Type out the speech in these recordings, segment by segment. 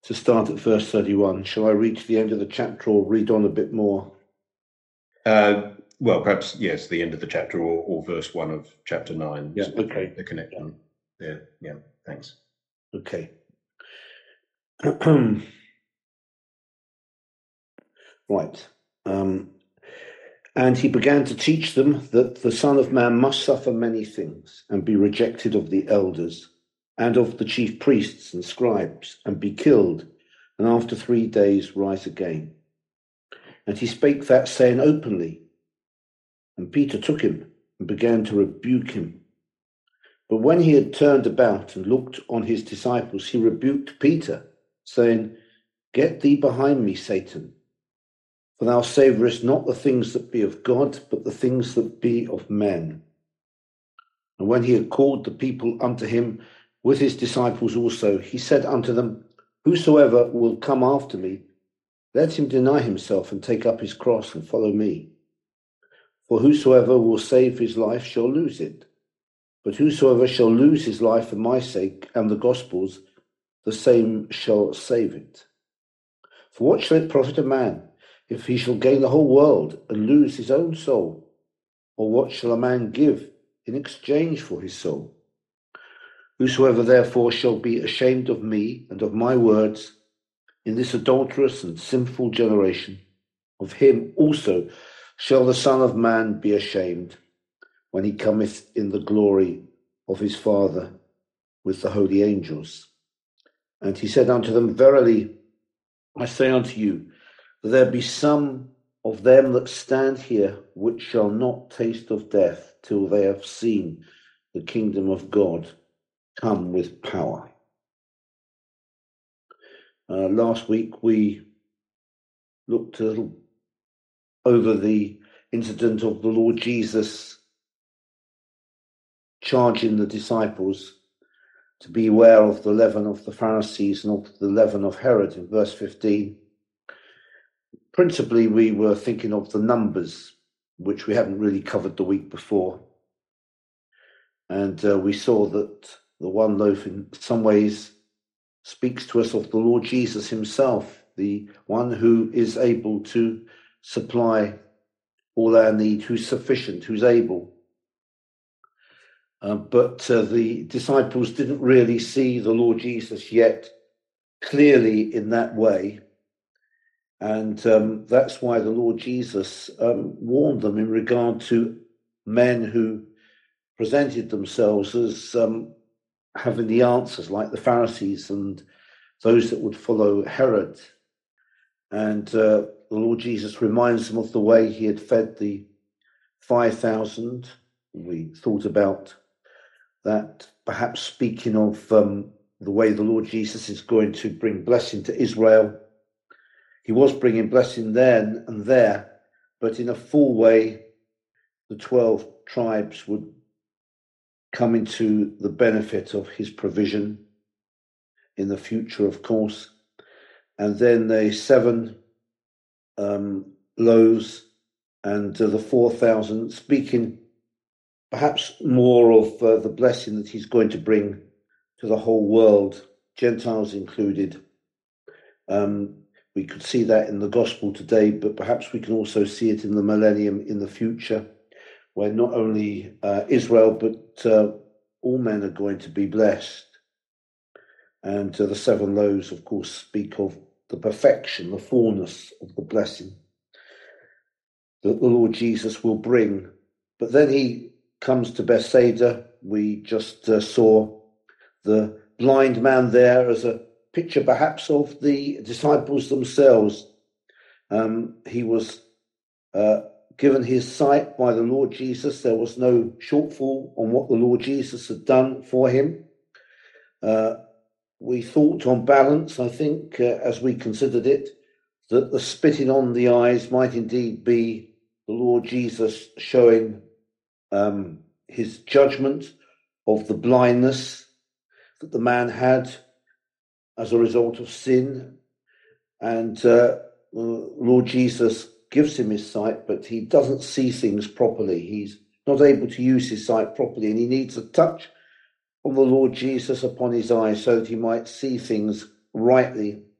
to start at verse 31. Shall I read to the end of the chapter or read on a bit more? Well, perhaps, yes, the end of the chapter or verse 1 of chapter 9. Yeah, okay. The connection there. Yeah, thanks. Okay. Right. And he began to teach them that the Son of Man must suffer many things and be rejected of the elders and of the chief priests and scribes and be killed, and after 3 days rise again. And he spake that saying openly. And Peter took him and began to rebuke him. But when he had turned about and looked on his disciples, he rebuked Peter, saying, Get thee behind me, Satan, for thou savourest not the things that be of God, but the things that be of men. And when he had called the people unto him with his disciples also, he said unto them, Whosoever will come after me, let him deny himself and take up his cross and follow me. For whosoever will save his life shall lose it. But whosoever shall lose his life for my sake and the gospel's, the same shall save it. For what shall it profit a man if he shall gain the whole world and lose his own soul? Or what shall a man give in exchange for his soul? Whosoever therefore shall be ashamed of me and of my words in this adulterous and sinful generation, of him also shall the Son of Man be ashamed when he cometh in the glory of his Father with the holy angels. And he said unto them, Verily I say unto you, that there be some of them that stand here which shall not taste of death till they have seen the kingdom of God come with power. Last week we looked a little over the incident of the Lord Jesus charging the disciples to be aware of the leaven of the Pharisees and of the leaven of Herod in verse 15. Principally, we were thinking of the numbers, which we hadn't really covered the week before. And we saw that the one loaf in some ways speaks to us of the Lord Jesus himself, the one who is able to supply all our need, who's sufficient, who's able. But the disciples didn't really see the Lord Jesus yet clearly in that way. And that's why the Lord Jesus warned them in regard to men who presented themselves as having the answers, like the Pharisees and those that would follow Herod. And the Lord Jesus reminds them of the way he had fed the 5,000. We thought about that, perhaps speaking of the way the Lord Jesus is going to bring blessing to Israel. He was bringing blessing then and there, but in a full way, the 12 tribes would come into the benefit of his provision in the future, of course. And then the 7 loaves and the 4,000, speaking perhaps more of the blessing that he's going to bring to the whole world, Gentiles included. We could see that in the gospel today, but perhaps we can also see it in the millennium in the future, where not only Israel, but all men are going to be blessed. And the 7 loaves, of course, speak of the perfection, the fullness of the blessing that the Lord Jesus will bring. But then he comes to Bethsaida. We just saw the blind man there as a picture perhaps of the disciples themselves. He was given his sight by the Lord Jesus. There was no shortfall on what the Lord Jesus had done for him. We thought on balance, I think, as we considered it, that the spitting on the eyes might indeed be the Lord Jesus showing his judgment of the blindness that the man had as a result of sin. And Lord Jesus gives him his sight, but he doesn't see things properly. He's not able to use his sight properly, and he needs a touch from the Lord Jesus upon his eyes so that he might see things rightly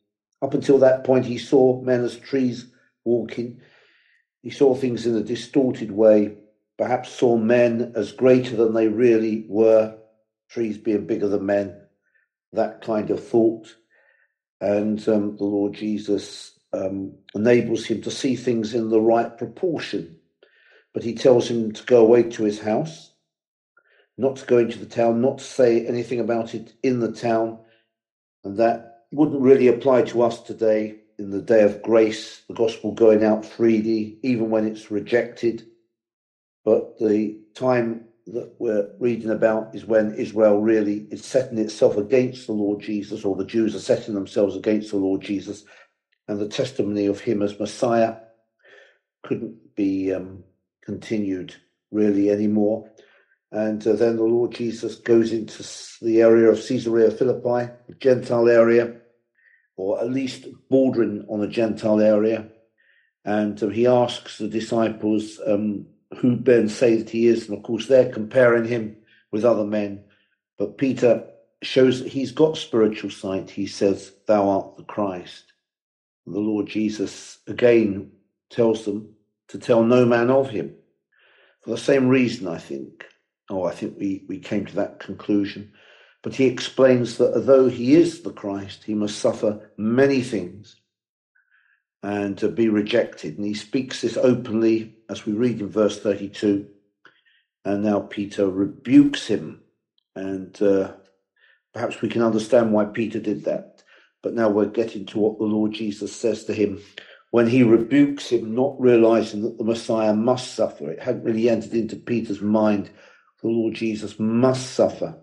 Up until that point, he saw men as trees walking. He saw things in a distorted way, perhaps saw men as greater than they really were, trees being bigger than men, that kind of thought. And the Lord Jesus enables him to see things in the right proportion. But he tells him to go away to his house, not to go into the town, not to say anything about it in the town. And that wouldn't really apply to us today, in the day of grace, the gospel going out freely, even when it's rejected. But the time that we're reading about is when Israel really is setting itself against the Lord Jesus, or the Jews are setting themselves against the Lord Jesus, and the testimony of him as Messiah couldn't be continued really anymore. And then the Lord Jesus goes into the area of Caesarea Philippi, a Gentile area, or at least bordering on a Gentile area. And he asks the disciples who men say that he is. And of course, they're comparing him with other men. But Peter shows that he's got spiritual sight. He says, "Thou art the Christ." And the Lord Jesus again tells them to tell no man of him. For the same reason, I think we came to that conclusion. But he explains that although he is the Christ, he must suffer many things and be rejected. And he speaks this openly, as we read in verse 32. And now Peter rebukes him. And perhaps we can understand why Peter did that. But now we're getting to what the Lord Jesus says to him when he rebukes him, not realizing that the Messiah must suffer. It hadn't really entered into Peter's mind. The Lord Jesus must suffer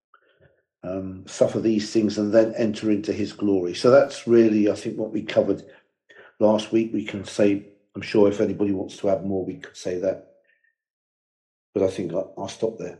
these things and then enter into his glory. So that's really, I think, what we covered last week. We can say, I'm sure if anybody wants to add more, we could say that. But I think I'll stop there.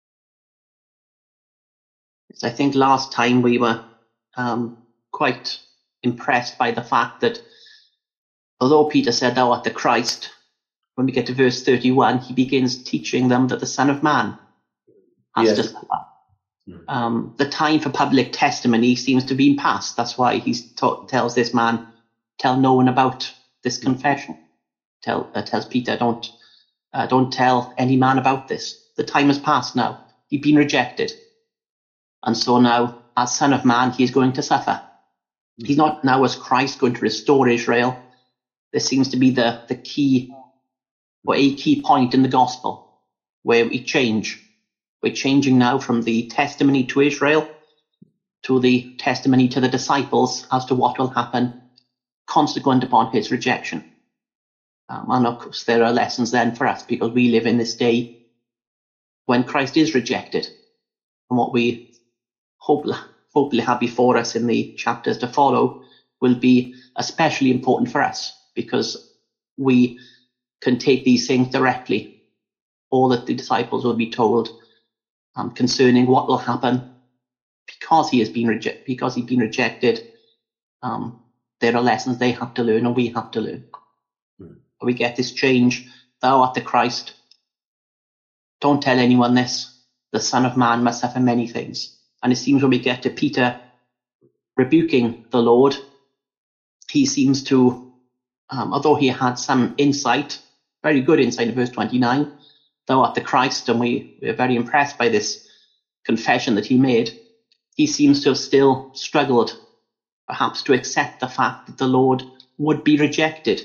I think last time we were quite impressed by the fact that although Peter said, "Thou art the Christ," when we get to verse 31, he begins teaching them that the Son of Man has to suffer. The time for public testimony seems to be past. That's why he tells this man, tell no one about this confession. Tells Peter, don't tell any man about this. The time has passed now. He's been rejected. And so now, as Son of Man, he is going to suffer. He's not now as Christ going to restore Israel. This seems to be the key, or a key point in the gospel, where we change. We're changing now from the testimony to Israel to the testimony to the disciples as to what will happen consequent upon his rejection. And of course, there are lessons then for us, because we live in this day when Christ is rejected. And what we hopefully have before us in the chapters to follow will be especially important for us, because we can take these things directly. All that the disciples will be told concerning what will happen because he's been rejected. There are lessons they have to learn, and we have to learn. We get this change. Thou art the Christ. Don't tell anyone this. The Son of Man must suffer many things. And it seems when we get to Peter rebuking the Lord, he seems to, although he had some insight, very good insight in verse 29, thou art the Christ, and we are very impressed by this confession that he made, he seems to have still struggled, perhaps, to accept the fact that the Lord would be rejected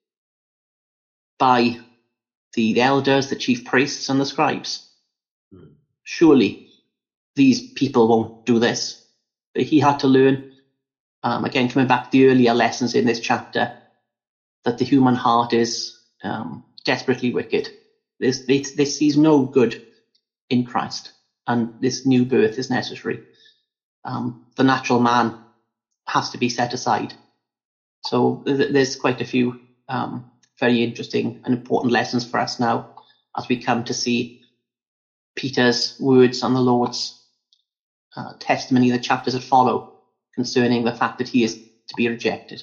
by the elders, the chief priests, and the scribes. Surely these people won't do this. But he had to learn, again, coming back to the earlier lessons in this chapter, that the human heart is desperately wicked. This sees no good in Christ, and this new birth is necessary. The natural man has to be set aside. So there's quite a few very interesting and important lessons for us now as we come to see Peter's words and the Lord's testimony in the chapters that follow concerning the fact that he is to be rejected.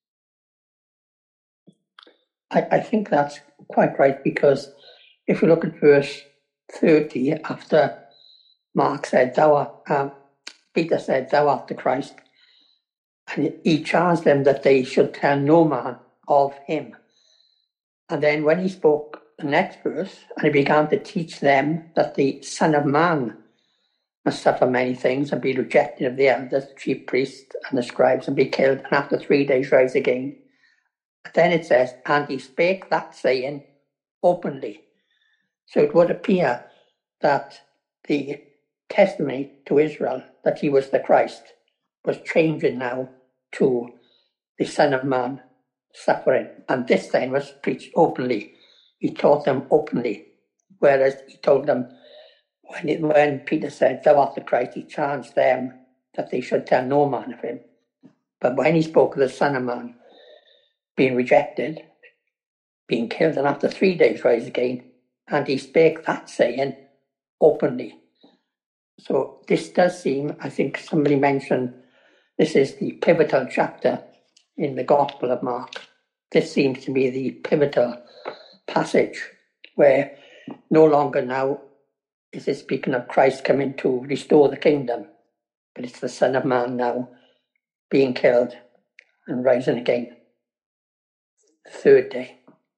I think that's quite right, because if we look at verse 30, after Mark said, Peter said, thou art the Christ, And he charged them that they should tell no man of him. And then when he spoke the next verse, and he began to teach them that the Son of Man must suffer many things and be rejected of the elders, the chief priests, and the scribes, and be killed, and after 3 days rise again. And then it says, and he spake that saying openly. So it would appear that the testimony to Israel that he was the Christ was changing now to the Son of Man suffering. And this then was preached openly. He taught them openly. Whereas he told them, when Peter said, thou art the Christ, he charged them that they should tell no man of him. But when he spoke of the Son of Man being rejected, being killed, and after 3 days rise again, and he spake that saying openly. So this does seem, I think somebody mentioned, this is the pivotal chapter in the Gospel of Mark. This seems to be the pivotal passage where no longer now is it speaking of Christ coming to restore the kingdom, but it's the Son of Man now being killed and rising again the third day.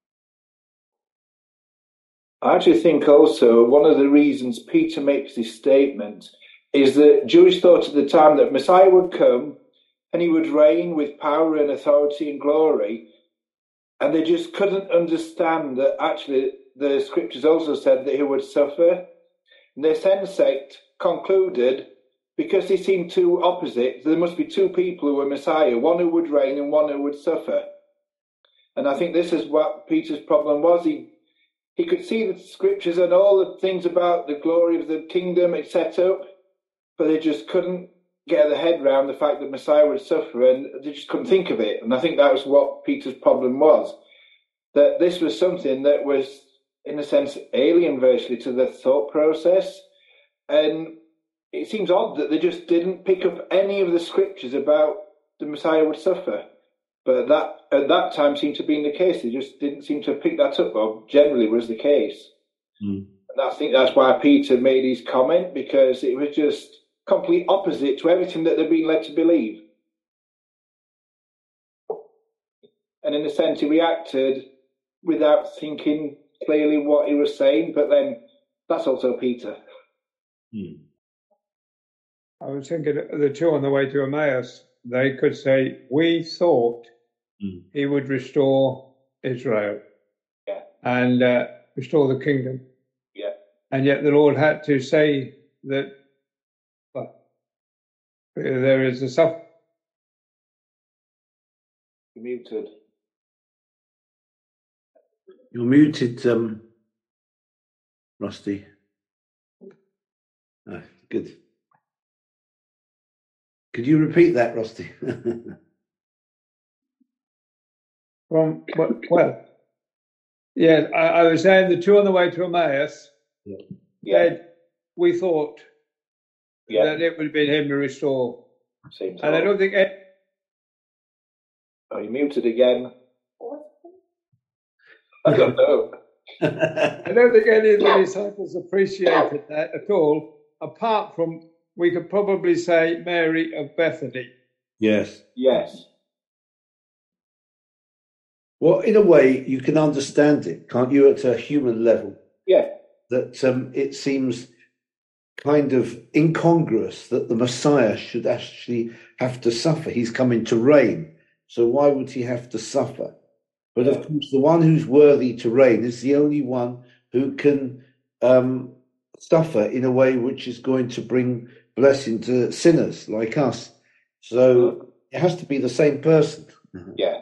I actually think also one of the reasons Peter makes this statement is that Jewish thought at the time that Messiah would come and he would reign with power and authority and glory, and they just couldn't understand that actually the scriptures also said that he would suffer. And the Ascend sect concluded, because they seemed two opposites, there must be two people who were Messiah, one who would reign and one who would suffer. And I think this is what Peter's problem was. He could see the scriptures and all the things about the glory of the kingdom, etc., but they just couldn't get their head around the fact that Messiah would suffer, and they just couldn't think of it. And I think that was what Peter's problem was, that this was something that was, in a sense, alien virtually to the thought process. And it seems odd that they just didn't pick up any of the scriptures about the Messiah would suffer. But that at that time seemed to be the case. They just didn't seem to pick that up, or generally was the case. And I think that's why Peter made his comment, because it was just complete opposite to everything that they've been led to believe. And in a sense, he reacted without thinking clearly what he was saying, but then that's also Peter. I was thinking of the two on the way to Emmaus. They could say, we thought he would restore Israel and restore the kingdom. And yet the Lord had to say that there is a suffering. Muted. You're muted, Rusty. Good. Could you repeat that, Rusty? I was saying the two on the way to Emmaus said, we thought that it would have been him to restore. And I don't think... Oh, you muted again. I don't know. I don't think any of the disciples appreciated that at all, apart from, we could probably say, Mary of Bethany. Yes. Well, in a way, you can understand it, can't you, at a human level? Yeah. That it seems kind of incongruous that the Messiah should actually have to suffer. He's coming to reign, so why would he have to suffer? But of course, the one who's worthy to reign is the only one who can suffer in a way which is going to bring blessing to sinners like us. So it has to be the same person. Yeah.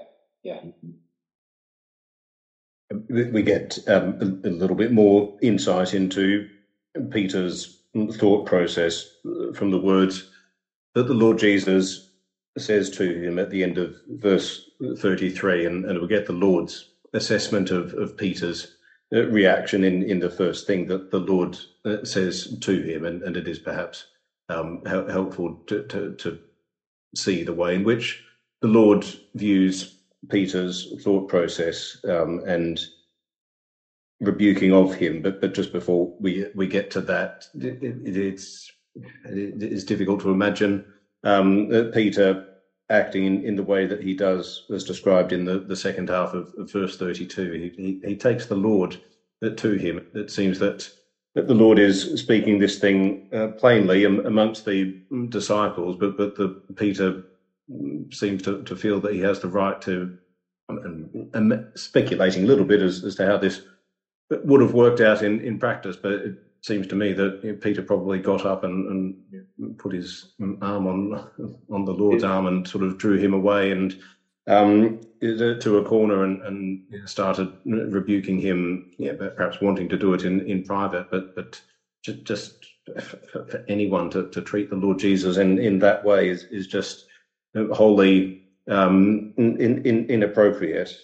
We get a little bit more insight into Peter's thought process from the words that the Lord Jesus says to him at the end of verse 33, and we get the Lord's assessment of Peter's reaction in the first thing that the Lord says to him, and it is perhaps helpful to see the way in which the Lord views Peter's thought process and rebuking of him. But just before we get to that, it is difficult to imagine Peter acting in the way that he does, as described in the second half of verse 32. He takes the Lord to him. It seems that the Lord is speaking this thing plainly amongst the disciples, but Peter seems to feel that he has the right to, and speculating a little bit as to how this would have worked out in practice, but it seems to me that Peter probably got up and put his arm on the Lord's arm and sort of drew him away and to a corner and started rebuking him, perhaps wanting to do it in private, but just for anyone to treat the Lord Jesus in that way is just wholly inappropriate.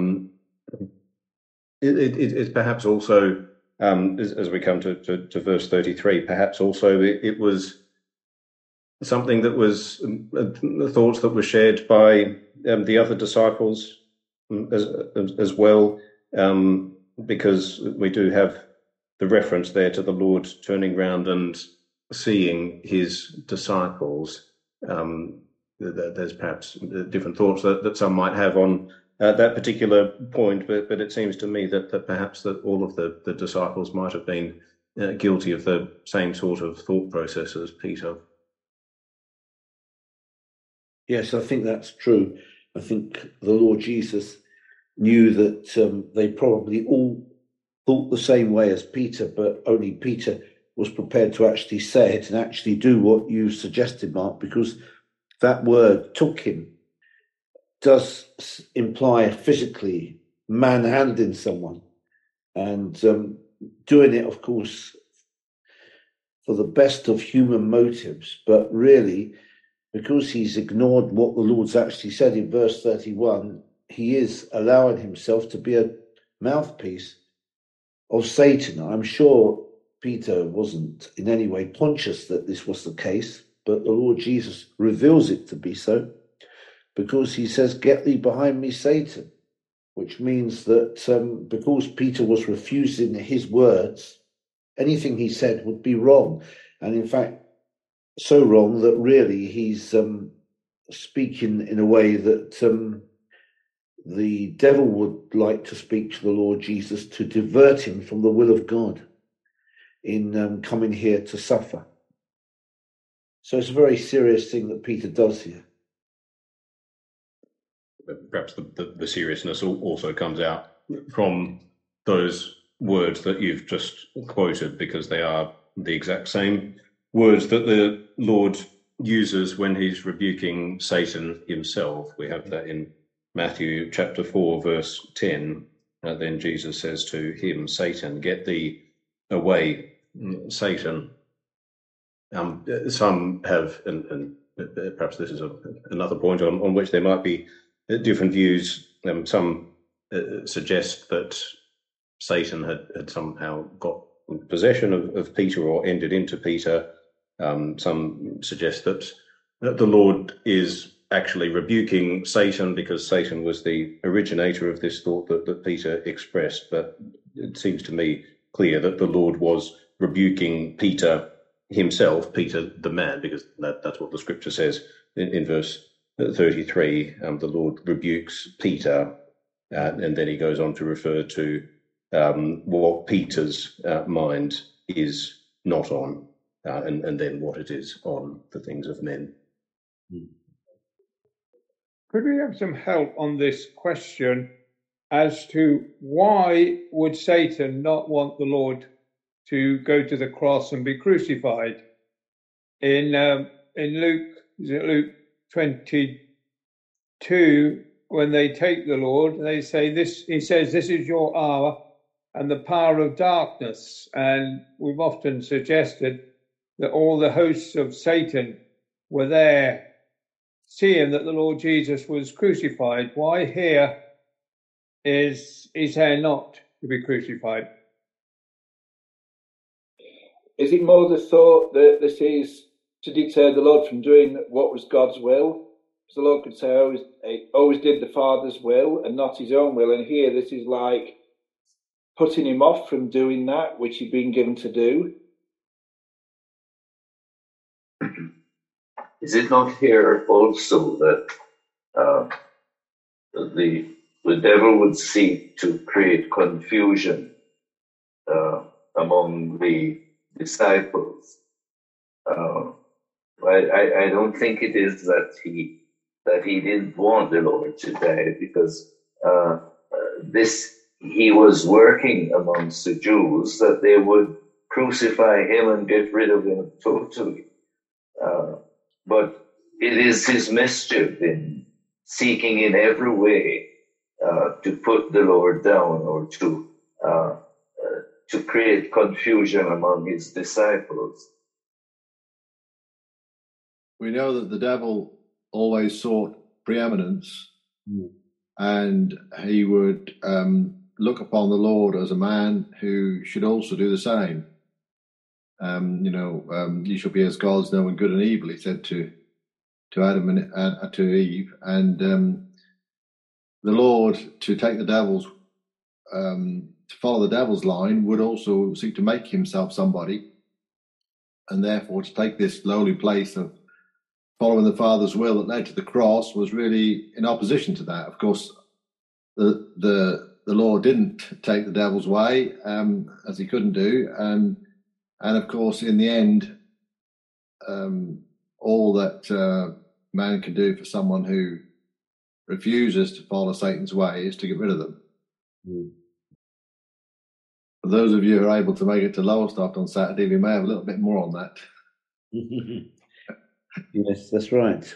It's perhaps also, as we come to verse 33, perhaps also it was something that was thoughts that were shared by the other disciples as well, because we do have the reference there to the Lord turning round and seeing his disciples. There's perhaps different thoughts that some might have on that particular point, but it seems to me that perhaps that all of the disciples might have been guilty of the same sort of thought process as Peter. Yes, I think that's true. I think the Lord Jesus knew that they probably all thought the same way as Peter, but only Peter was prepared to actually say it and actually do what you suggested, Mark, because that word took him does imply physically manhandling someone and doing it, of course, for the best of human motives, but really, because he's ignored what the Lord's actually said in verse 31, he is allowing himself to be a mouthpiece of Satan. I'm sure Peter wasn't in any way conscious that this was the case, but the Lord Jesus reveals it to be so, because he says, "Get thee behind me, Satan," which means that because Peter was refusing his words, anything he said would be wrong. And in fact, so wrong that really he's speaking in a way that the devil would like to speak to the Lord Jesus to divert him from the will of God in coming here to suffer. So it's a very serious thing that Peter does here. Perhaps the seriousness also comes out from those words that you've just quoted, because they are the exact same words that the Lord uses when he's rebuking Satan himself. We have that in Matthew chapter 4, verse 10. Then Jesus says to him, "Satan, get thee away, Satan." Some have, and perhaps this is another point on which there might be different views. Some suggest that Satan had somehow got possession of Peter or entered into Peter. Some suggest that the Lord is actually rebuking Satan because Satan was the originator of this thought that Peter expressed. But it seems to me clear that the Lord was rebuking Peter himself, Peter the man, because that's what the scripture says in verse 33. The Lord rebukes Peter, and then he goes on to refer to what Peter's mind is not on, and then what it is on the things of men. Could we have some help on this question as to why would Satan not want the Lord to go to the cross and be crucified? In Luke 22, when they take the Lord, they say this. He says, "This is your hour and the power of darkness." And we've often suggested that all the hosts of Satan were there, seeing that the Lord Jesus was crucified. Why here is he saying not to be crucified? Is it more the thought that this is to deter the Lord from doing what was God's will? Because the Lord could say, I always did the Father's will and not his own will. And here this is like putting him off from doing that which he'd been given to do. is it not here also that the devil would seek to create confusion among the disciples? I don't think it is that he didn't want the Lord to die, because he was working amongst the Jews that they would crucify him and get rid of him totally. But it is his mischief in seeking in every way to put the Lord down, or to create confusion among his disciples. We know that the devil always sought preeminence, and he would look upon the Lord as a man who should also do the same. You shall be as gods, knowing good and evil, he said to Adam and to Eve. And the Lord, to take the devil's, to follow the devil's line, would also seek to make himself somebody, and therefore to take this lowly place of following the Father's will that led to the cross was really in opposition to that. Of course, the Lord didn't take the devil's way, as he couldn't do, and of course, in the end, all that man can do for someone who refuses to follow Satan's way is to get rid of them. For those of you who are able to make it to Lowestoft on Saturday, we may have a little bit more on that. Yes, that's right.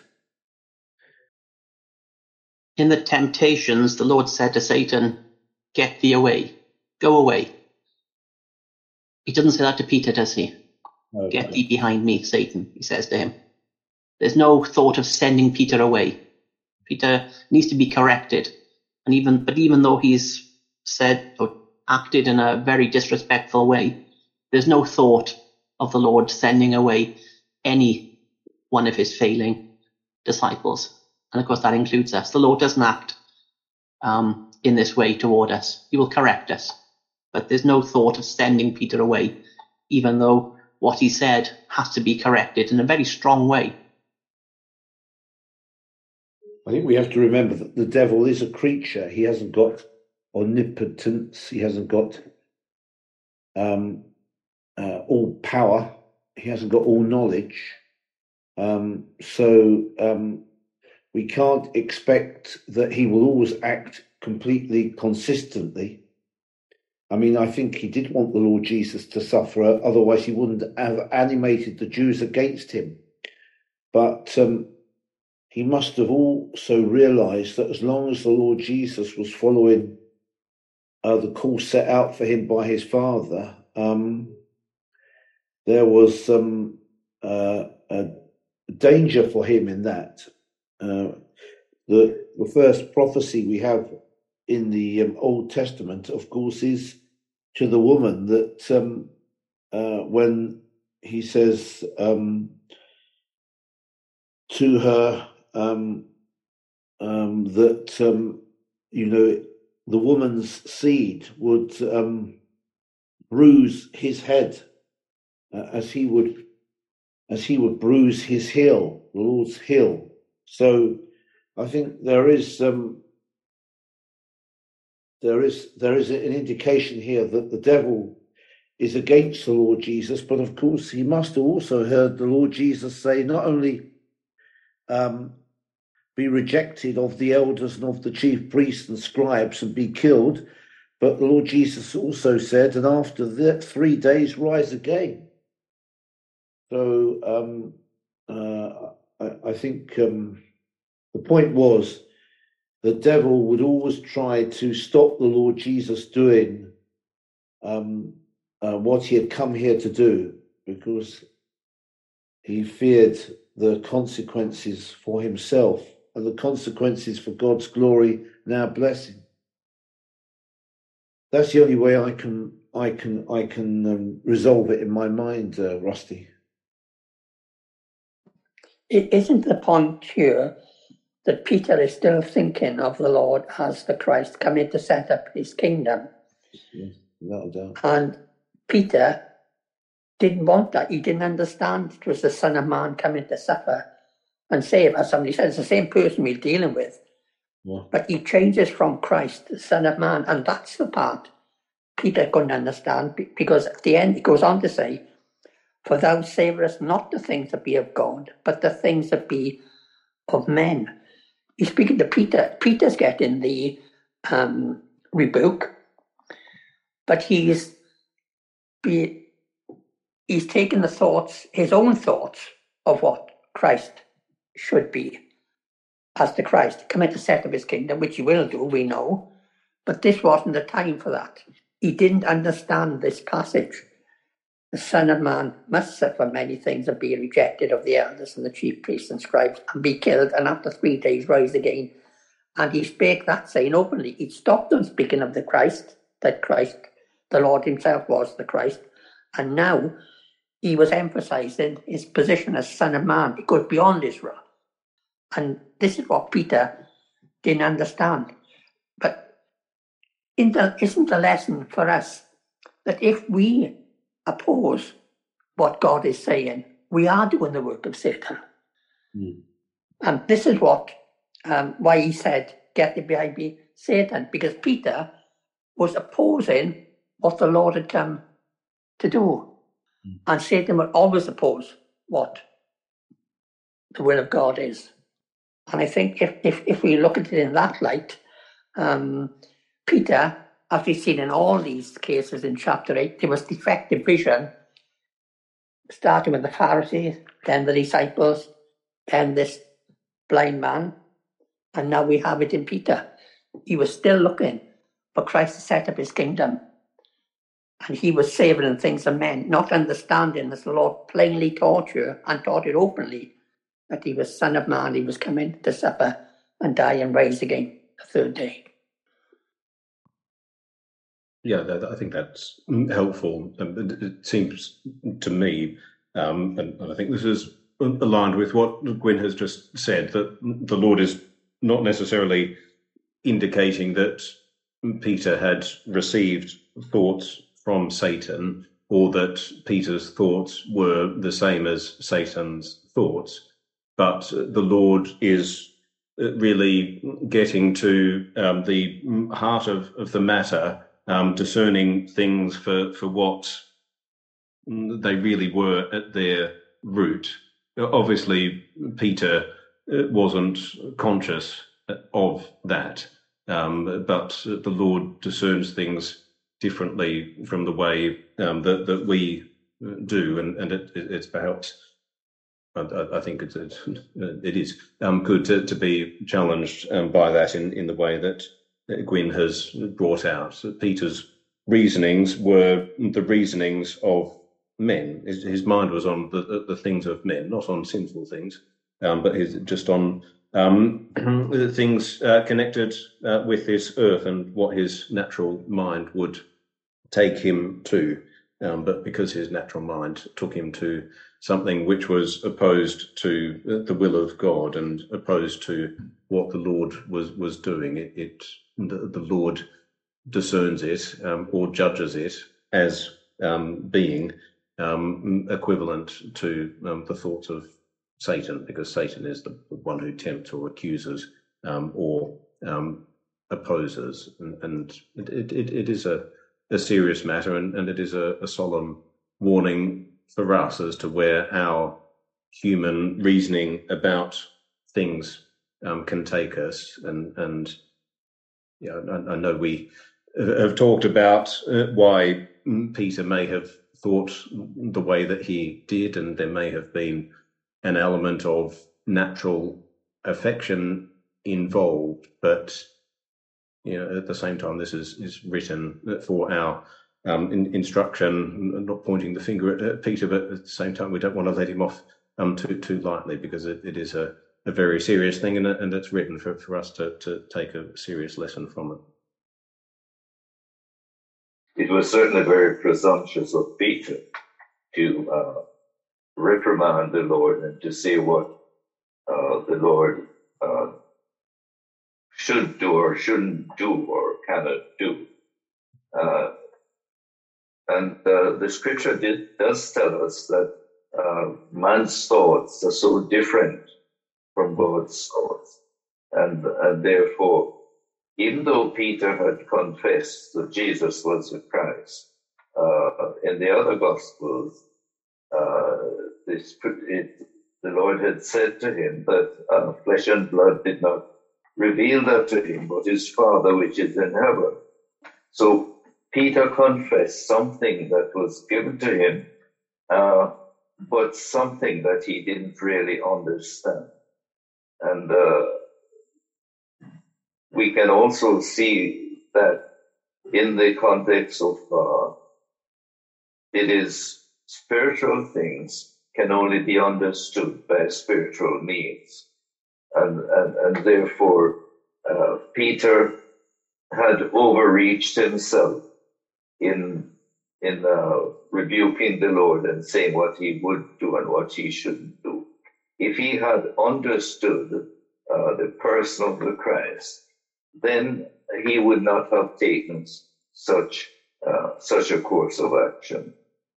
In the temptations, the Lord said to Satan, "Get thee away, go away." He doesn't say that to Peter, does he? Okay. "Get thee behind me, Satan," he says to him. There's no thought of sending Peter away. Peter needs to be corrected. But even though he's said or acted in a very disrespectful way, there's no thought of the Lord sending away any one of his failing disciples. And of course that includes us. The Lord doesn't act in this way toward us. He will correct us. But there's no thought of sending Peter away, even though what he said has to be corrected in a very strong way. I think we have to remember that the devil is a creature. He hasn't got omnipotence. He hasn't got all power. He hasn't got all knowledge. So we can't expect that he will always act completely consistently. I mean, I think he did want the Lord Jesus to suffer, otherwise he wouldn't have animated the Jews against him. But he must have also realized that as long as the Lord Jesus was following the course set out for him by his Father, there was a danger for him in that. The first prophecy we have in the Old Testament, of course, is to the woman that when he says to her that the woman's seed would bruise his head as he would bruise his heel, the Lord's heel. So I think there is an indication here that the devil is against the Lord Jesus, but of course he must have also heard the Lord Jesus say not only be rejected of the elders and of the chief priests and scribes and be killed, but the Lord Jesus also said, and after that 3 days rise again. So I think the point was the devil would always try to stop the Lord Jesus doing what he had come here to do, because he feared the consequences for himself and the consequences for God's glory and our blessing. That's the only way I can resolve it in my mind, Rusty. It isn't the point here that Peter is still thinking of the Lord as the Christ coming to set up his kingdom. Yes, without a doubt. And Peter didn't want that. He didn't understand it was the Son of Man coming to suffer and save, as somebody said, it's the same person we're dealing with. Yeah. But he changes from Christ, the Son of Man, and that's the part Peter couldn't understand, because at the end he goes on to say, "For thou savorest not the things that be of God, but the things that be of men." He's speaking to Peter. Peter's getting the rebuke, but he's taken the thoughts, his own thoughts, of what Christ should be as the Christ, come in to set up his kingdom, which he will do, we know. But this wasn't the time for that. He didn't understand this passage. The Son of Man must suffer many things and be rejected of the elders and the chief priests and scribes and be killed, and after 3 days rise again. And he spake that, saying openly. He stopped on speaking of the Christ, that Christ, the Lord himself, was the Christ. And now he was emphasizing his position as Son of Man. It goes beyond Israel. And this is what Peter didn't understand. But isn't the lesson for us that if we oppose what God is saying, we are doing the work of Satan? And this is what why he said, "Get thee behind me, Satan," because Peter was opposing what the Lord had come to do. And Satan will always oppose what the will of God is. And I think if we look at it in that light, Peter, as we've seen in all these cases in chapter 8, there was defective vision, starting with the Pharisees, then the disciples, then this blind man, and now we have it in Peter. He was still looking for Christ to set up his kingdom. And he was savouring things of men, not understanding, as the Lord plainly taught you and taught it openly, that he was Son of Man, he was coming to suffer and die and rise again the 3rd day. Yeah, I think that's helpful. It seems to me, and I think this is aligned with what Gwyn has just said, that the Lord is not necessarily indicating that Peter had received thoughts from Satan, or that Peter's thoughts were the same as Satan's thoughts, but the Lord is really getting to the heart of the matter, discerning things for what they really were at their root. Obviously, Peter wasn't conscious of that, but the Lord discerns things differently from the way that we do, and it's perhaps, I think it is good to be challenged by that in the way that Gwyn has brought out. Peter's reasonings were the reasonings of men. His mind was on the things of men, not on sinful things, but just on things connected with this earth and what his natural mind would take him to. But because his natural mind took him to something which was opposed to the will of God and opposed to what the Lord was doing, the Lord discerns it or judges it as being equivalent to the thoughts of Satan, because Satan is the one who tempts or accuses or opposes, and it is a serious matter, and it is a solemn warning for us as to where our human reasoning about things can take us. And I know we have talked about why Peter may have thought the way that he did, and there may have been an element of natural affection involved, but at the same time, this is written for our instruction, not pointing the finger at Peter, but at the same time, we don't want to let him off too lightly, because it is a very serious thing, and it's written for us to take a serious lesson from it. It was certainly very presumptuous of Peter to reprimand the Lord and to say what the Lord should do or shouldn't do or cannot do. And the scripture does tell us that man's thoughts are so different from God's source. And therefore, even though Peter had confessed that Jesus was the Christ, in the other Gospels, the Lord had said to him that flesh and blood did not reveal that to him, but his Father which is in heaven. So Peter confessed something that was given to him, but something that he didn't really understand. And we can also see that in the context of it is spiritual things can only be understood by spiritual means. And therefore, Peter had overreached himself in rebuking the Lord and saying what he would do and what he shouldn't do. If he had understood the person of the Christ, then he would not have taken such a course of action.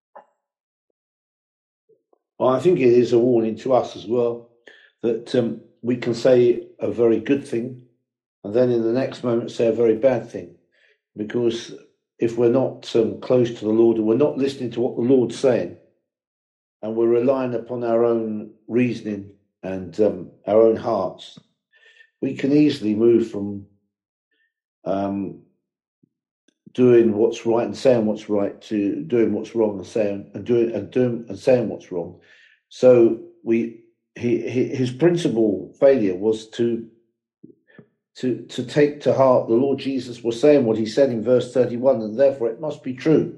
Well, I think it is a warning to us as well that we can say a very good thing and then in the next moment say a very bad thing, because if we're not close to the Lord and we're not listening to what the Lord's saying and we're relying upon our own reasoning and our own hearts, we can easily move from doing what's right and saying what's right to doing what's wrong and saying what's wrong. So his principal failure was to take to heart the Lord Jesus was saying what he said in verse 31, and therefore it must be true.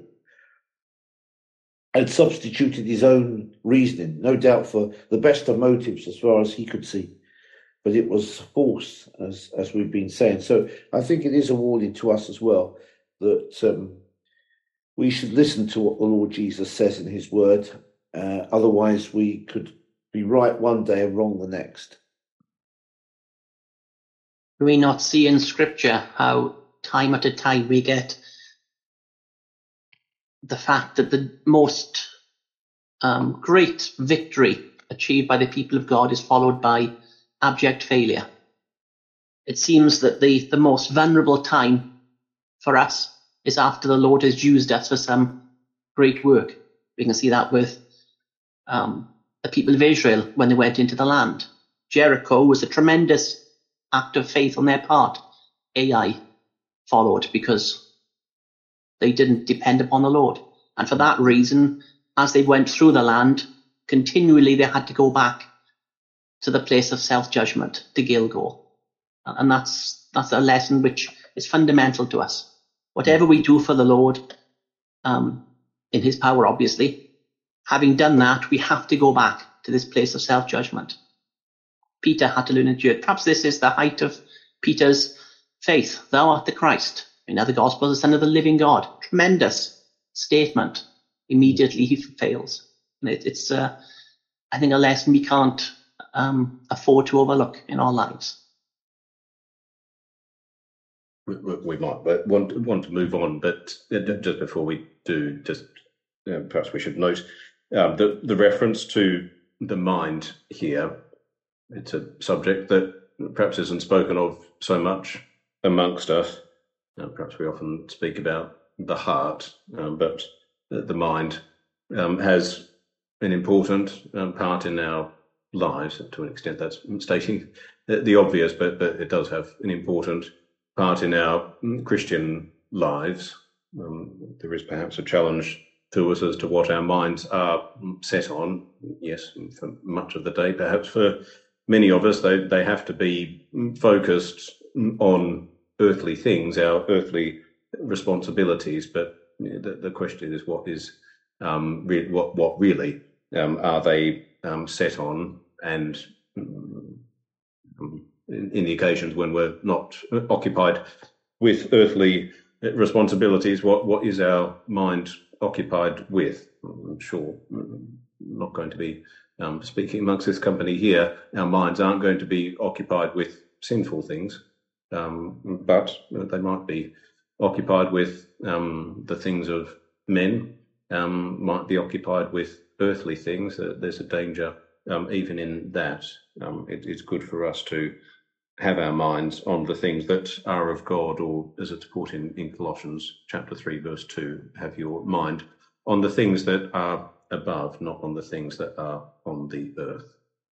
And substituted his own reasoning, no doubt for the best of motives as far as he could see. But it was false, as we've been saying. So I think it is a warning to us as well that we should listen to what the Lord Jesus says in his word. Otherwise, we could be right one day and wrong the next. Do we not see in Scripture how time after time we get the fact that the most great victory achieved by the people of God is followed by abject failure? It seems that the most vulnerable time for us is after the Lord has used us for some great work. We can see that with the people of Israel when they went into the land. Jericho was a tremendous act of faith on their part. Ai followed because they didn't depend upon the Lord. And for that reason, as they went through the land, continually they had to go back to the place of self-judgment, to Gilgal. And that's a lesson which is fundamental to us. Whatever we do for the Lord, in his power, obviously, having done that, we have to go back to this place of self-judgment. Peter had to learn and endure. Perhaps this is the height of Peter's faith. Thou art the Christ. In other Gospels, the Son of the living God. Tremendous statement. Immediately he fails. And it's I think, a lesson we can't afford to overlook in our lives. We might but want to move on, but just before we do, perhaps we should note the reference to the mind here. It's a subject that perhaps isn't spoken of so much amongst us. Perhaps we often speak about the heart, but the mind has an important part in our lives. To an extent, that's stating the obvious, but it does have an important part in our Christian lives. There is perhaps a challenge to us as to what our minds are set on. Yes, for much of the day, perhaps for many of us, they have to be focused on earthly things, our earthly responsibilities. But the question is, what is what really are they set on? And in the occasions when we're not occupied with earthly responsibilities, what is our mind occupied with? I'm sure I'm not going to be speaking amongst this company here. Our minds aren't going to be occupied with sinful things, but they might be occupied with the things of men, might be occupied with earthly things. There's a danger even in that, it's good for us to have our minds on the things that are of God, or as it's put in Colossians chapter 3, verse 2, have your mind on the things that are above, not on the things that are on the earth.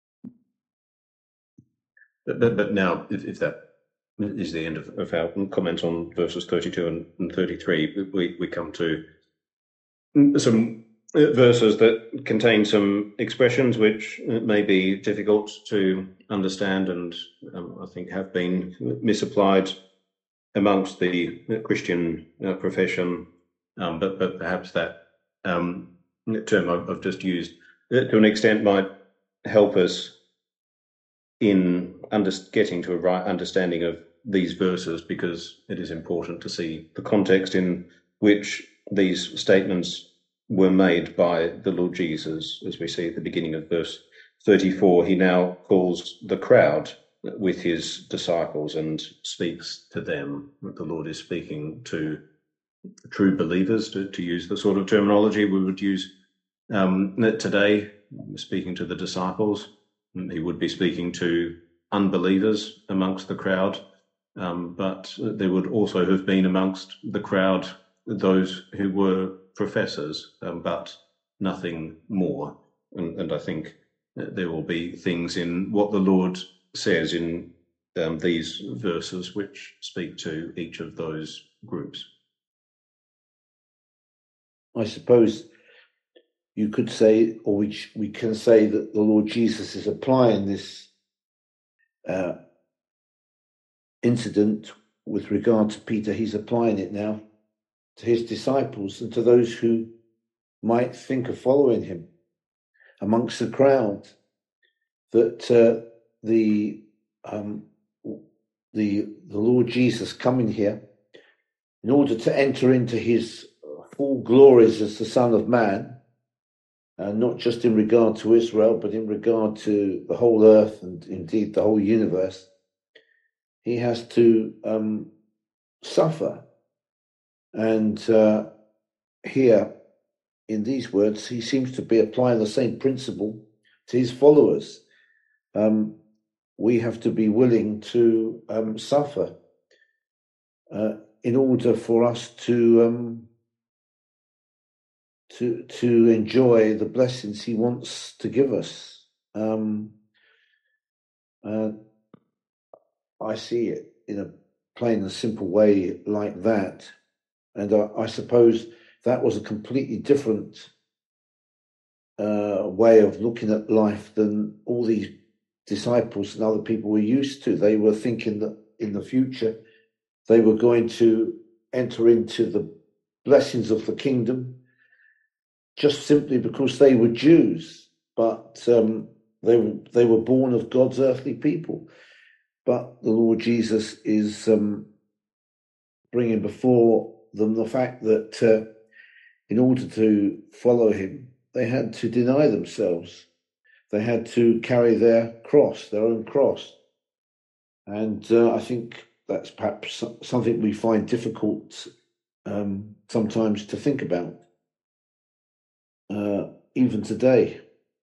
But now, if that is the end of our comments on verses 32 and 33, we come to some verses that contain some expressions which may be difficult to understand and I think have been misapplied amongst the Christian profession, but perhaps that term I've just used to an extent might help us in getting to a right understanding of these verses, because it is important to see the context in which these statements were made by the Lord Jesus. As we see at the beginning of verse 34, he now calls the crowd with his disciples and speaks to them. The Lord is speaking to true believers, to use the sort of terminology we would use today, speaking to the disciples. He would be speaking to unbelievers amongst the crowd, but there would also have been amongst the crowd those who were professors, but nothing more. And I think there will be things in what the Lord says in these verses which speak to each of those groups. I suppose you could say, or we can say, that the Lord Jesus is applying this incident with regard to Peter. He's applying it now to his disciples and to those who might think of following him amongst the crowd, that the Lord Jesus coming here in order to enter into his full glories as the Son of Man, not just in regard to Israel, but in regard to the whole earth and indeed the whole universe, he has to suffer. And here, in these words, he seems to be applying the same principle to his followers. We have to be willing to suffer in order for us to enjoy the blessings he wants to give us. I see it in a plain and simple way like that. And I suppose that was a completely different way of looking at life than all these disciples and other people were used to. They were thinking that in the future they were going to enter into the blessings of the kingdom just simply because they were Jews, but they were born of God's earthly people. But the Lord Jesus is bringing before them the fact that in order to follow him, they had to deny themselves. They had to carry their cross, their own cross. And I think that's perhaps something we find difficult sometimes to think about, even today.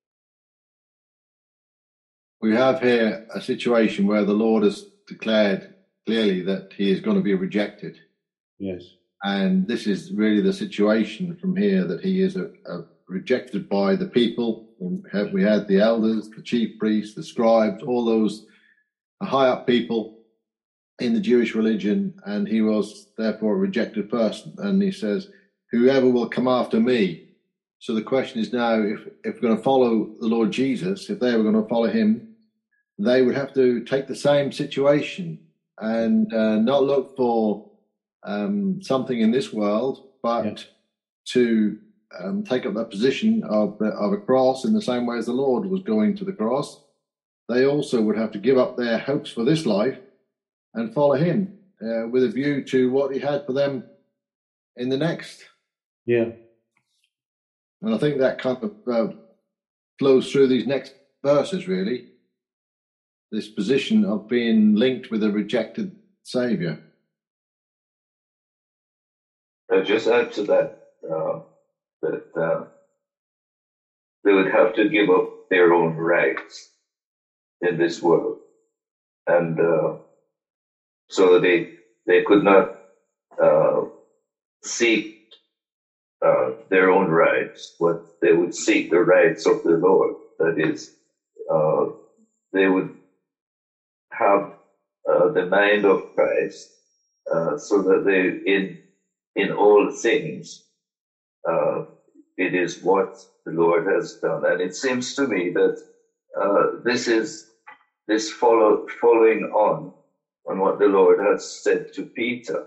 We have here a situation where the Lord has declared clearly that he is going to be rejected. Yes. And this is really the situation from here, that he is rejected by the people. We had the elders, the chief priests, the scribes, all those high up people in the Jewish religion, and he was therefore a rejected person. And he says, whoever will come after me. So the question is now, if we're going to follow the Lord Jesus, if they were going to follow him, they would have to take the same situation and not look for something in this world, but to take up that position of a cross in the same way as the Lord was going to the cross. They also would have to give up their hopes for this life and follow him with a view to what he had for them in the next. Yeah. And I think that kind of flows through these next verses, really. This position of being linked with a rejected Saviour. I'll just add to that, that they would have to give up their own rights in this world. And so they could not seek their own rights, but they would seek the rights of the Lord. That is, they would have the mind of Christ, so that they, in all things, it is what the Lord has done. And it seems to me that this following on what the Lord has said to Peter.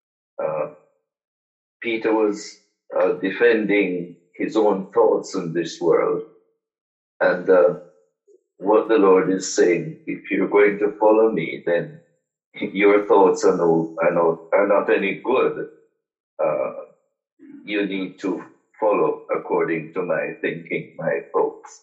Peter was defending his own thoughts in this world. And what the Lord is saying, if you're going to follow me, then your thoughts are not any good. You need to follow according to my thinking, my thoughts.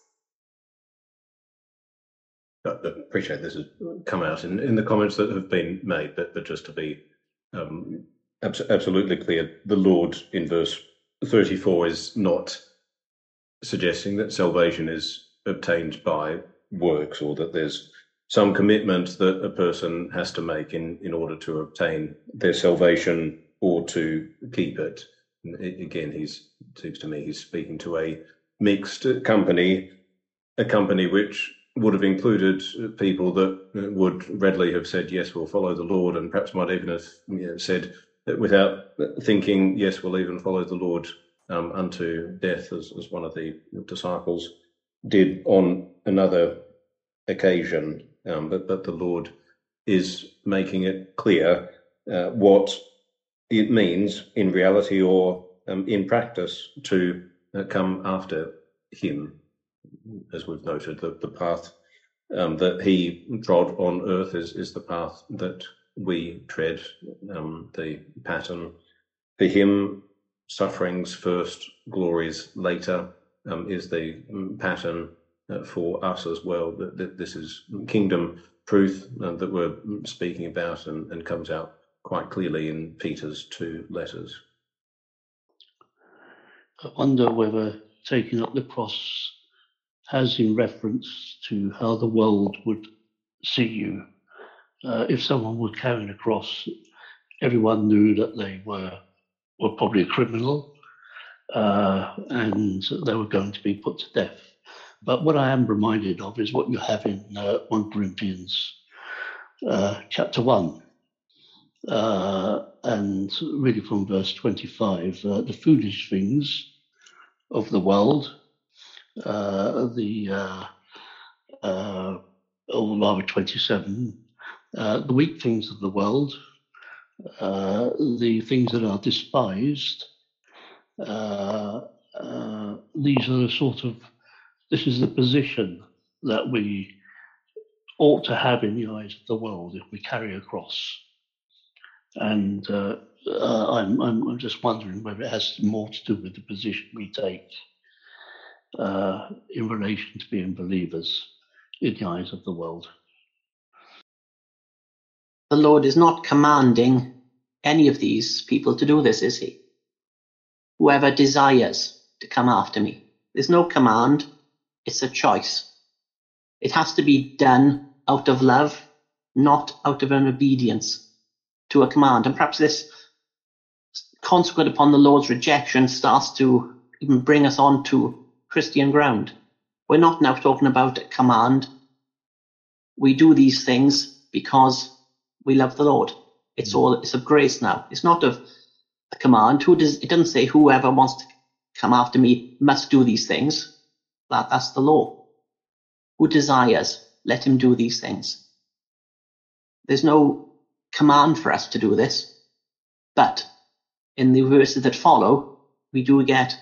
I appreciate this has come out in the comments that have been made, but just to be absolutely clear, the Lord in verse 34 is not suggesting that salvation is obtained by works, or that there's some commitment that a person has to make in order to obtain their salvation or to keep it. Again, seems to me he's speaking to a mixed company, a company which would have included people that would readily have said, yes, we'll follow the Lord, and perhaps might even have said that without thinking, yes, we'll even follow the Lord unto death, as one of the disciples did on another occasion. But the Lord is making it clear what it means in reality or in practice to come after him. As we've noted, the path that he trod on earth is the path that we tread. The pattern for him, sufferings first, glories later, is the pattern for us as well. That this is kingdom truth that we're speaking about, and comes out quite clearly in Peter's 2 letters. I wonder whether taking up the cross has in reference to how the world would see you. If someone were carrying a cross, everyone knew that they were probably a criminal, and they were going to be put to death. But what I am reminded of is what you have in 1 Corinthians chapter 1, and really from verse 25, the foolish things of the world, or rather 27, the weak things of the world, the things that are despised, these are the this is the position that we ought to have in the eyes of the world if we carry a cross. And I'm just wondering whether it has more to do with the position we take in relation to being believers in the eyes of the world. The Lord is not commanding any of these people to do this, is he? Whoever desires to come after me. There's no command, it's a choice. It has to be done out of love, not out of an obedience to a command. And perhaps this, consequent upon the Lord's rejection, starts to even bring us on to Christian ground. We're not now talking about a command. We do these things because we love the Lord. It's of grace now. It's not of a command. It doesn't say whoever wants to come after me must do these things. That's the law. Who desires, let him do these things. There's no command for us to do this, but in the verses that follow, we do get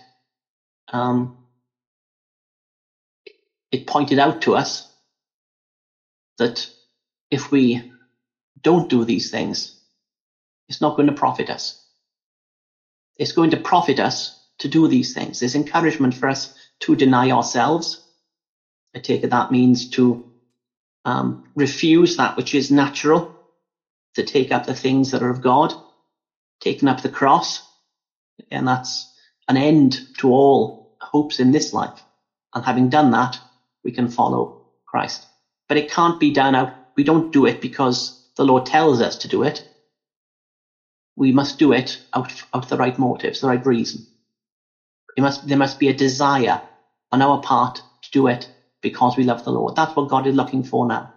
it pointed out to us that if we don't do these things, it's not going to profit us. It's going to profit us to do these things. There's encouragement for us to deny ourselves. I take it that means to refuse that which is natural, to take up the things that are of God, taking up the cross, and that's an end to all hopes in this life. And having done that, we can follow Christ. But it can't be done out. We don't do it because the Lord tells us to do it. We must do it out of the right motives, the right reason. There must be a desire on our part to do it because we love the Lord. That's what God is looking for now.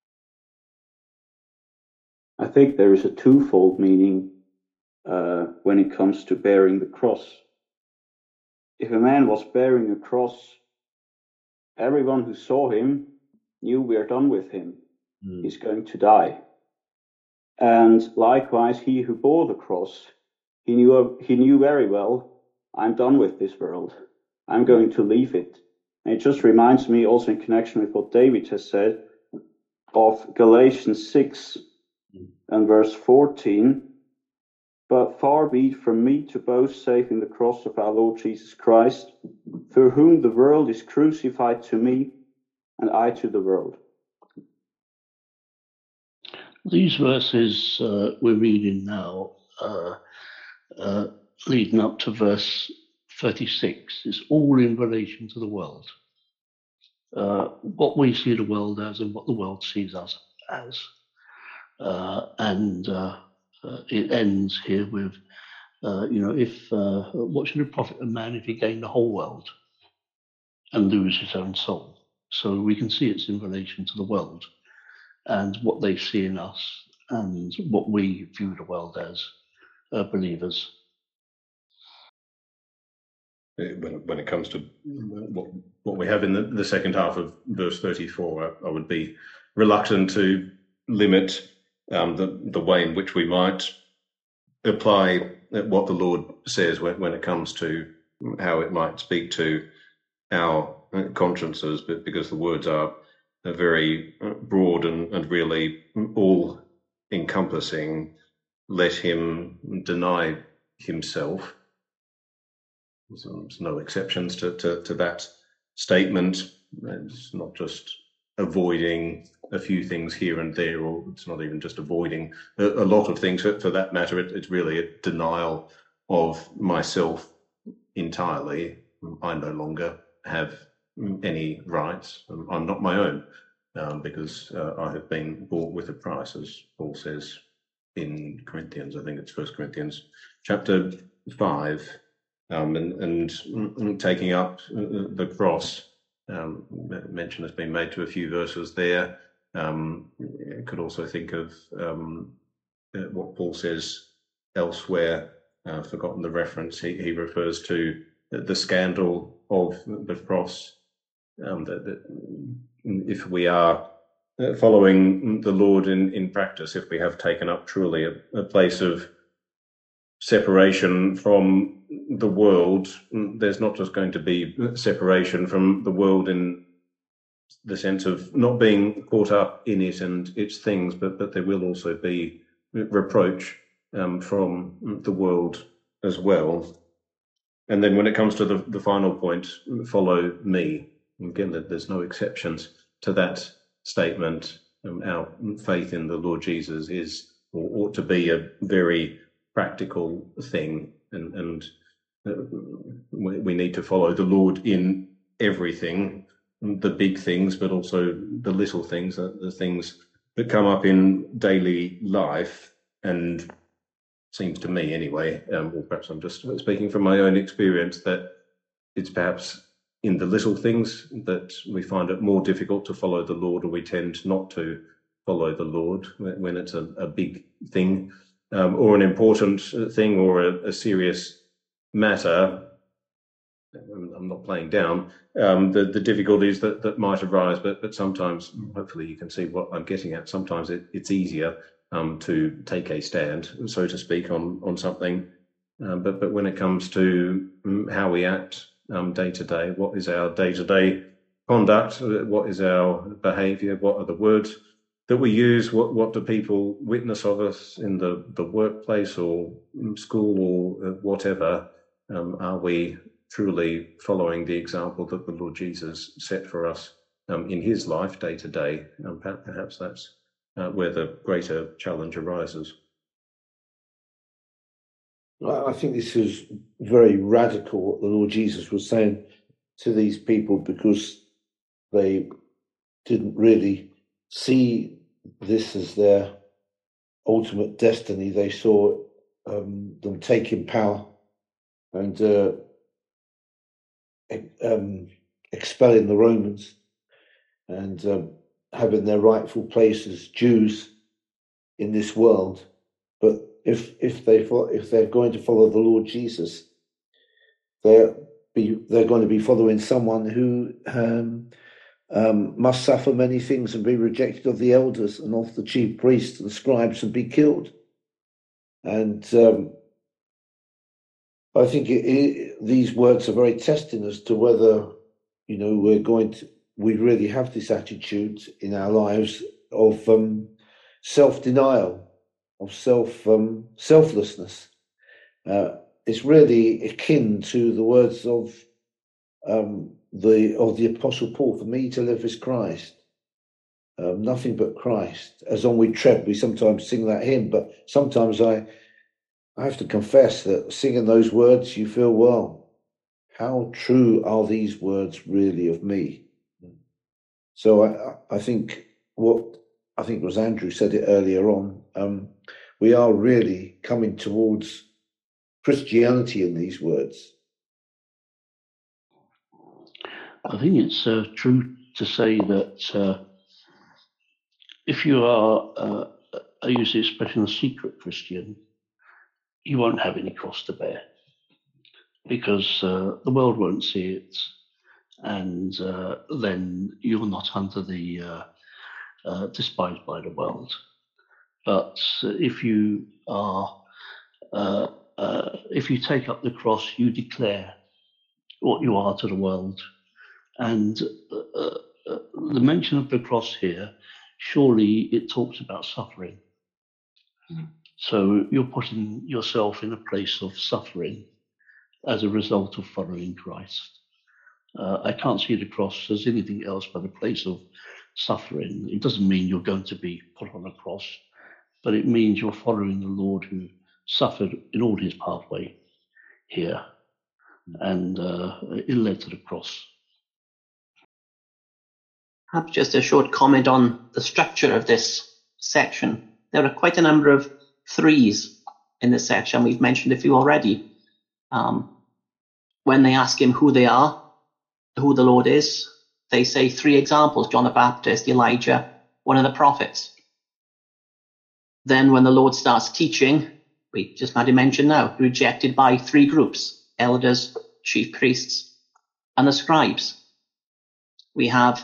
I think there is a twofold meaning when it comes to bearing the cross. If a man was bearing a cross, everyone who saw him knew we are done with him. He's going to die. And likewise, he who bore the cross, he knew very well, I'm done with this world. I'm going to leave it. And it just reminds me, also in connection with what David has said, of Galatians 6 and verse 14. But far be it from me to boast save in the cross of our Lord Jesus Christ, through whom the world is crucified to me, and I to the world. These verses we're reading now, leading up to verse 36, is all in relation to the world. What we see the world as and what the world sees us as. It ends here with, what should it profit a man if he gain the whole world and lose his own soul? So we can see it's in relation to the world and what they see in us and what we view the world as believers. When it comes to what we have in the second half of verse 34, I would be reluctant to limit the way in which we might apply what the Lord says when it comes to how it might speak to our consciences, but because the words are very broad and really all encompassing. Let him deny himself. There's no exceptions to that statement. It's not just avoiding a few things here and there, or it's not even just avoiding a lot of things for that matter. It's really a denial of myself entirely. I no longer have any rights. I'm not my own because I have been bought with a price, as Paul says in Corinthians. I think it's 1 Corinthians chapter 5, and taking up the cross. Mention has been made to a few verses there. You could also think of what Paul says elsewhere. Forgotten the reference. He refers to the scandal of the cross. That if we are following the Lord in practice, if we have taken up truly a place of separation from the world, there's not just going to be separation from the world in the sense of not being caught up in it and its things, but there will also be reproach from the world as well. And then when it comes to the final point, follow me. Again, there's no exceptions to that statement. Our faith in the Lord Jesus is, or ought to be, a very practical thing, and we need to follow the Lord in everything, the big things, but also the little things, the things that come up in daily life. And seems to me anyway, or perhaps I'm just speaking from my own experience, that it's perhaps in the little things that we find it more difficult to follow the Lord, or we tend not to follow the Lord when it's a big thing, or an important thing, or a serious matter. I'm not playing down the difficulties that might arise, but sometimes, hopefully you can see what I'm getting at, sometimes it's easier to take a stand, so to speak, on something. But when it comes to how we act day to day, what is our day-to-day conduct? What is our behaviour? What are the words that we use? What do people witness of us in the workplace or school or whatever? Are we truly following the example that the Lord Jesus set for us in his life day to day? Perhaps that's where the greater challenge arises. I think this is very radical what the Lord Jesus was saying to these people, because they didn't really see this as their ultimate destiny. They saw them taking power and expelling the Romans and having their rightful place as Jews in this world. But if they're going to follow the Lord Jesus, they're going to be following someone who must suffer many things and be rejected of the elders and of the chief priests and scribes and be killed. And I think these words are very testing as to whether, we really have this attitude in our lives of self-denial, of selflessness. It's really akin to the words of the Apostle Paul. For me to live is Christ, nothing but Christ. As on we tread, we sometimes sing that hymn, but sometimes I have to confess that singing those words, you feel, well, how true are these words really of me? So I think it was Andrew said it earlier on. We are really coming towards Christianity in these words. I think it's true to say that if you are, I use the expression, a secret Christian, you won't have any cross to bear because the world won't see it, and then you're not under the despised by the world. But if you are, if you take up the cross, you declare what you are to the world. And the mention of the cross here, surely it talks about suffering. So you're putting yourself in a place of suffering as a result of following Christ. I can't see the cross as anything else but a place of suffering. It doesn't mean you're going to be put on a cross, but it means you're following the Lord who suffered in all his pathway here, and it led to the cross. Perhaps just a short comment on the structure of this section. There are quite a number of threes in this section. We've mentioned a few already. When they ask him who they are, who the Lord is, they say three examples: John the Baptist, Elijah, one of the prophets. Then when the Lord starts teaching, we just had to mention now, rejected by three groups: elders, chief priests, and the scribes. We have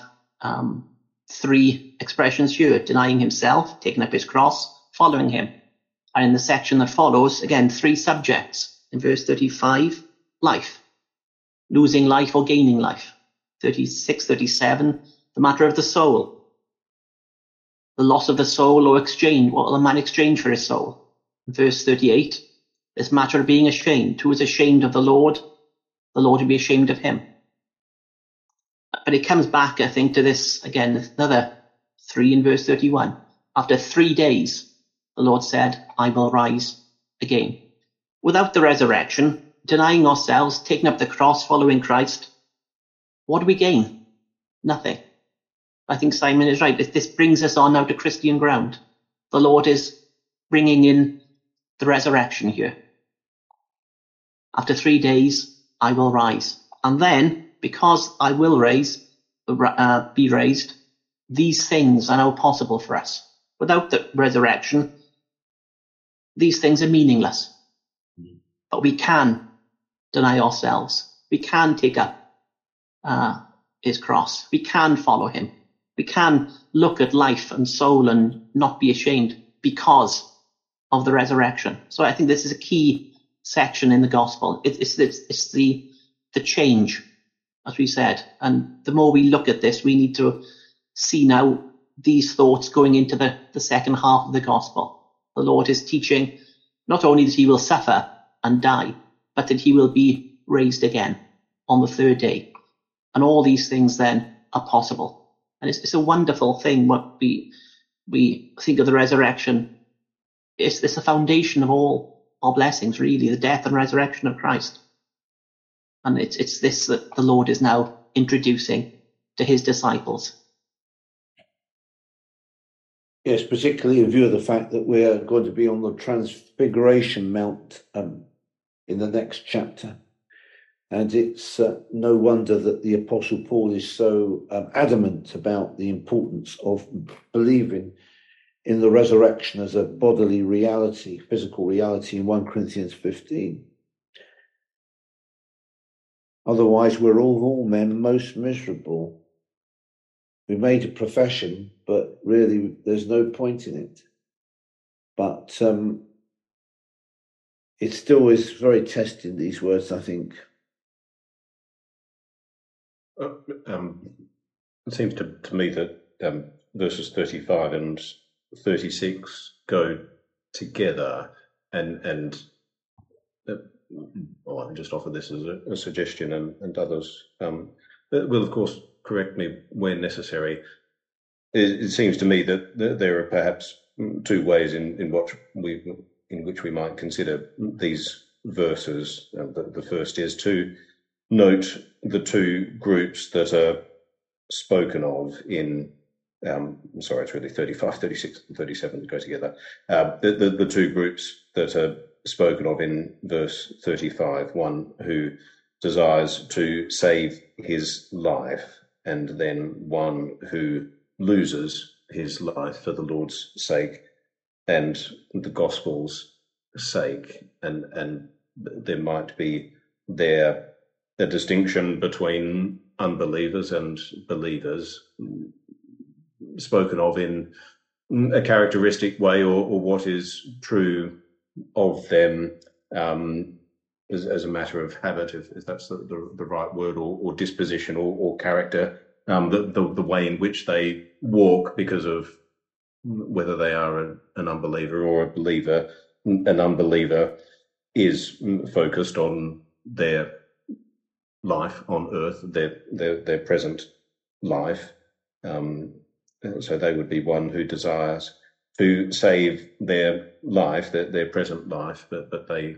three expressions here: denying himself, taking up his cross, following him. And in the section that follows, again, three subjects. In verse 35, life. Losing life or gaining life. 36, 37, the matter of the soul. The loss of the soul or exchange. What will a man exchange for his soul? In verse 38, this matter of being ashamed. Who is ashamed of the Lord will be ashamed of him. But it comes back, I think, to this, again, another three in verse 31. After 3 days, the Lord said, I will rise again. Without the resurrection, denying ourselves, taking up the cross, following Christ, what do we gain? Nothing. I think Simon is right. This brings us on now to Christian ground. The Lord is bringing in the resurrection here. After 3 days, I will rise. And then, because I will be raised, these things are now possible for us. Without the resurrection, these things are meaningless. But we can deny ourselves. We can take up his cross. We can follow him. We can look at life and soul and not be ashamed because of the resurrection. So I think this is a key section in the gospel. It's the change, as we said. And the more we look at this, we need to see now these thoughts going into the second half of the gospel. The Lord is teaching not only that he will suffer and die, but that he will be raised again on the third day. And all these things then are possible. And it's a wonderful thing what we think of the resurrection. It's the foundation of all our blessings, really, the death and resurrection of Christ. And it's this that the Lord is now introducing to his disciples. Yes, particularly in view of the fact that we're going to be on the Transfiguration Mount in the next chapter. And it's no wonder that the Apostle Paul is so adamant about the importance of believing in the resurrection as a bodily reality, physical reality in 1 Corinthians 15. Otherwise, we're all men most miserable. We made a profession, but really there's no point in it. But it still is very testing, these words, I think. It seems to me that verses 35 and 36 go together, and I'll just offer this as a suggestion, and others will, of course, correct me when necessary. It seems to me that there are perhaps two ways in which we might consider these verses. The first is to note the two groups that are spoken of in, it's really 35, 36, and 37 go together. The two groups that are spoken of in verse 35, one who desires to save his life, and then one who loses his life for the Lord's sake and the gospel's sake. And there might be there a distinction between unbelievers and believers, spoken of in a characteristic way, or what is true of them as a matter of habit, if that's the right word, or disposition, or character, the way in which they walk because of whether they are an unbeliever or a believer. An unbeliever is focused on their life on earth, their present life. So they would be one who desires to save their life, their present life, but they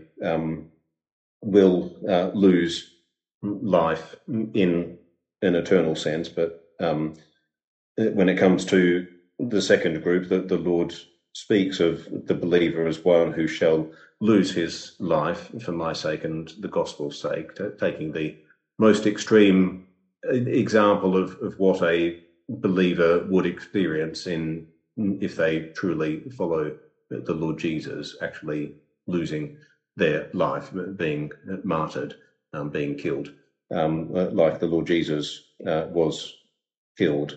will lose life in an eternal sense. But when it comes to the second group, the Lord speaks of the believer as one who shall lose his life for my sake and the gospel's sake, taking the most extreme example of what a believer would experience if they truly follow the Lord Jesus, actually losing their life, being martyred, being killed, like the Lord Jesus was killed.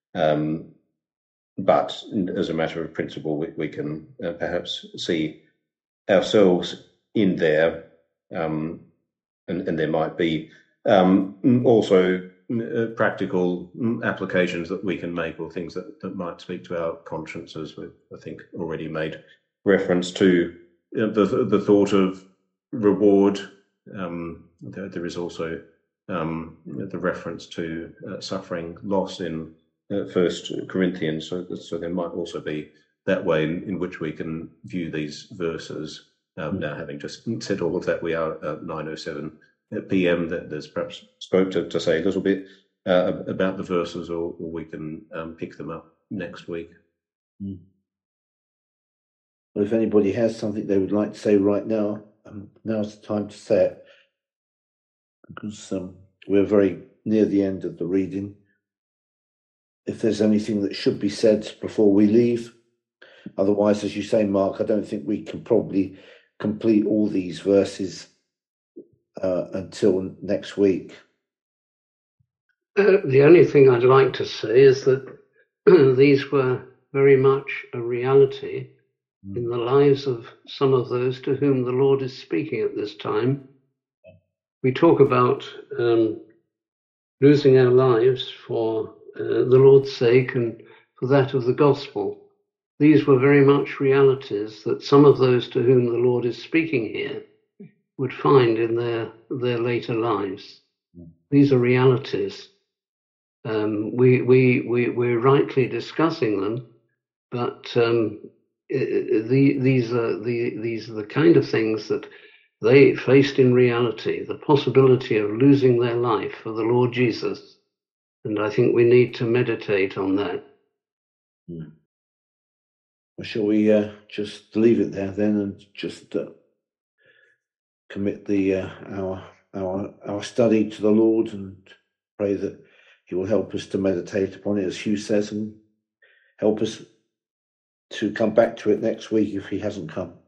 But as a matter of principle, we can perhaps see ourselves in there, and there might be also practical applications that we can make, or things that might speak to our consciences. We've, I think, already made reference to the thought of reward. There is also the reference to suffering loss in 1 Corinthians. So there might also be that way in which we can view these verses. Now, having just said all of that, we are at 9:07 p.m. That there's perhaps scope to say a little bit about the verses, or we can pick them up next week. Well, if anybody has something they would like to say right now, now's the time to say it, because we're very near the end of the reading. If there's anything that should be said before we leave. Otherwise, as you say, Mark, I don't think we can probably complete all these verses until next week. The only thing I'd like to say is that these were very much a reality in the lives of some of those to whom the Lord is speaking at this time. We talk about losing our lives for the Lord's sake and for that of the gospel. These were very much realities that some of those to whom the Lord is speaking here would find in their later lives. These are realities. We're rightly discussing them, but these are the kind of things that they faced in reality. The possibility of losing their life for the Lord Jesus And I think we need to meditate on that. Well, shall we just leave it there then, and just commit our study to the Lord, and pray that He will help us to meditate upon it, as Hugh says, and help us to come back to it next week if he hasn't come.